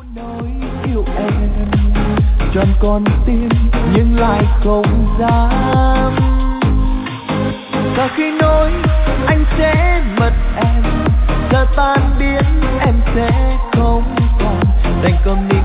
nói yêu em tròn con tim nhưng lại không dám. Và khi nói anh sẽ mất em, giờ tan biến em sẽ không còn đành cầm niềm